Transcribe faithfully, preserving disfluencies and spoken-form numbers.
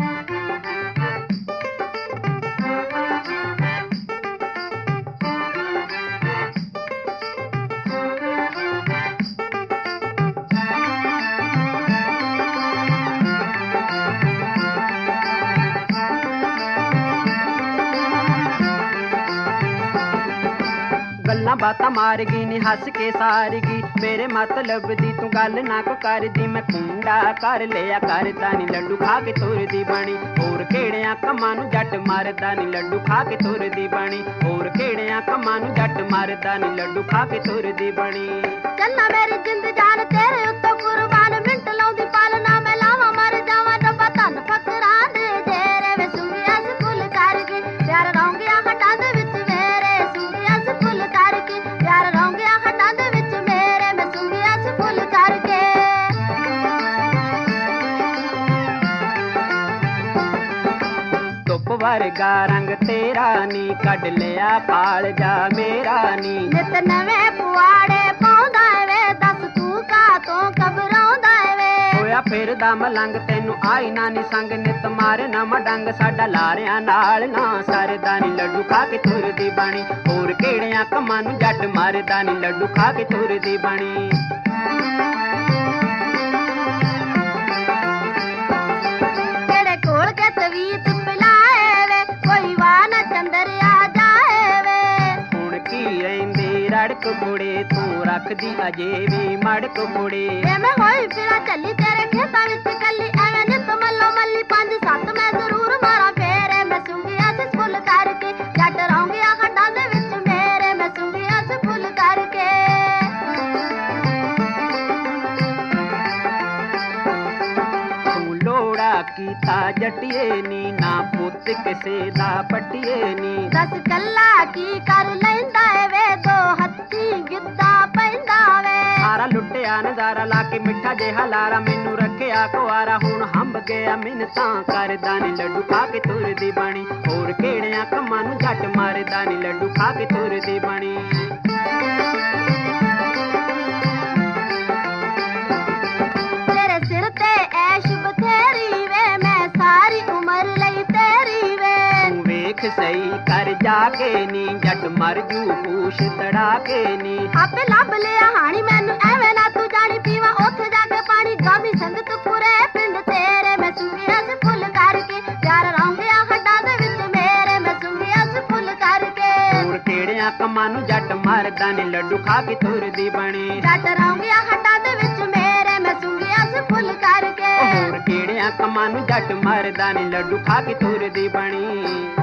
गल्लां बातां मारगी नी हस के सारगी मेरे मतलब दी तू गल ना को करदी मैं कुंडा कर लिया करदा नी लड्डू खा के तुरदी बनी होर केड़ियां कम्मां नूं जट मारदा नी लड्डू खा के तुरदी बनी होर केड़ियां कम्मां नूं जट मारदा नी लड्डू खा के तुरदी बनी चन्ना मेरी जिंद जान तेरे उत्ते कुर्बान मिंट लाउंदी पालना मैं लावा मर जावा डब्बा धन फकरां दे जेरे वे सुंगिया स्कूल करके प्यार रौंगिया हटां दे विच मेरे सुंगिया स्कूल करके प्यार रौंगिया हटां दे विच मेरे मैं सुंगिया स्कूल करके धुप वर्गा रंग तेरा नी कढ लिया पाल जा मेरा नी नित नवे पुआड़े पाउंदा वे दस तू का तो घबराउंदा वे होया फिरदा मलंग तैनू आई ना नी संग नित मारे ना मडंग साडा लारियां नाल ना सरदा नी लड्डू खा के तुरदी बनी होर केड़ियां कम्मां नूं जट मारदा नी लड्डू खा के तुरदी बनी तेरे कोल के तवीत पिलाए वे कोई वाह ना चंदर आ जाए वे हुण की रहिंदी रड़क कुड़े तू रखदी अजे भी मड़क कुड़े वे मैं होई फिरा चली तेरे खेतां विच कल्ली एवें नित मल्लो मल्ली पंज सत्त मैं जरूर मारा फेरे मैं सुंगिया से फुल करके जट रौंगिया हड्डां दे विच मेरे मैं सुंगिया से फुल करके तू लोड़ा कीता जटिए नी ना पुत किसे दा पटिए नी दस कल्ला की कर लैंदा वे दो हत्थी गिद्दा पैंदा वे सारा लुटिया नजारा लाके मिठा जिहा लारा मैनू रखिया कुआरा हुण हंब गया मिन्नतां करदा नी लड्डू खा के तुरदी बनी होर केड़ियां कम्मां नूं जट मारदा नी लड्डू खा के तुरदी बनी तेरे सिर ते ऐश बथेरी वे मैं सारी उम्र लई तेरी वे तू वेख सही कर जाके नी जट मर जू पूछ तड़ा के नी आपे लभ लिया हाणी मैनू एवें ना तू जानी पीवा उत्थे जाके पानी गामी संगत पुरे पिंड तेरे मैं सुंगिया से फुल करके प्यार रौंगिया हड्डां दे विच मेरे मैं सुंगिया से फुल करके होर केड़ियां कम्मां नूं जट मारदा नी लड्डू खा के तुरदी बनी जट रौंगिया हड्डां दे विच मेरे मैं सुंगिया से फुल करके होर केड़ियां कम्मां नूं जट मारदा नी लड्डू खा के तुरदी बनी।